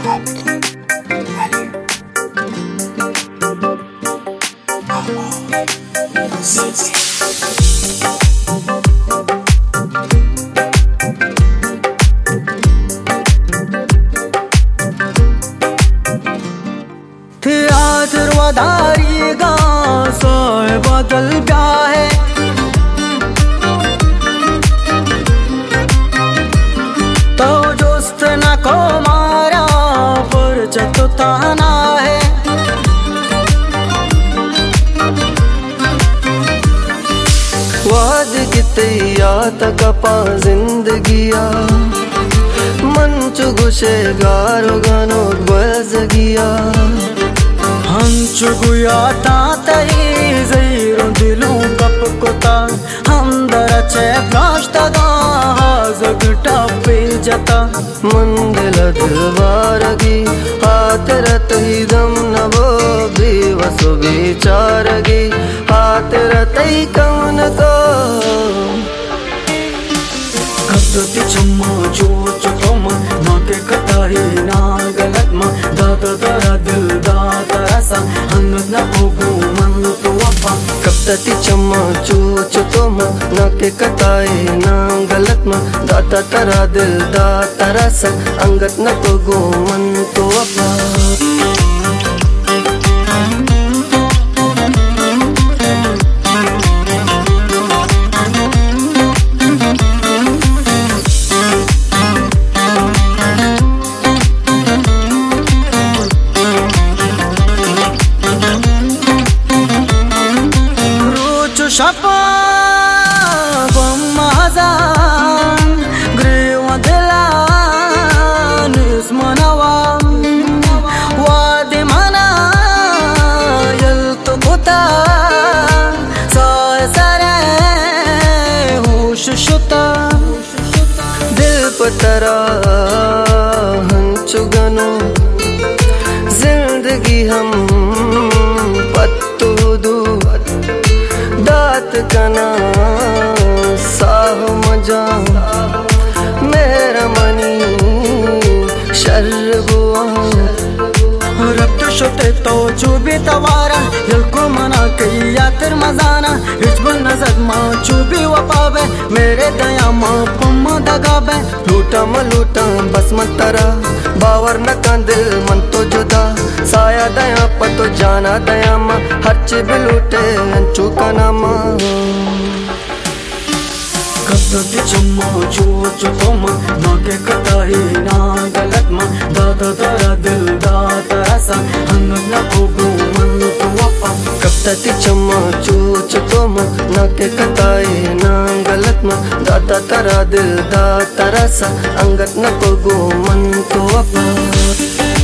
theatre वधारी गाँव सोए बदल ब्याहे तो दोस्त न को मारा पर जतो ताना है वाद कितया तकपा जिंदगिया मंचु गुशे गारो गानो बजगिया हंचुगुया तातई ज़ैरो दिलू कप कोता हम दरचे प्राश्तगा हाज़गटा पे जता मंदिल दिलवारगी हाथ रतई दम नवो बेवसो बेचारगी हाथ रतई कौन को कब्दती चम्मा चोच तोम नाके कताही ना गलत मा दादा दरा दिल दादा सा हंगत ना होगो मन तो वफा कब्दती चम्मा चोच तोम नाके कताही ना गलत मा दादा दरा दिल दादा सा अंगत ना होगो मन तो वफा शपा बम्माजान ग्रेवा दिलान इसमनावा वादे मना यल तो कोता सारे होश शुता दिल पतरा हंचुगनो जिंदगी हम पत्तू दू दात कना साह मजा मेरा मनी शर्बुआ रब तो शुते तो चुबी तवारा यलको मना कई यातर मजाना हिजबन नजर माँ चुबी वपावे मेरे दया माँ पम्मा दगावे लूटा मलूटा बस मत तरा बावर न का दिल मन तो जुदा साया दया पतो जाना दया माँ हर चिब लूटे अंचू का नामा कब्दती चम्मा चोच तोम नाके कताही ना गलत मा दादा दरा दिल दादा ऐसा हंगत ना होगो मन तो वफा कब्दती चम्मा चोच तोम नाके कताही ना गलत मा दादा दरा दिल दादा ऐसा अंगत ना होगो मन तो वफा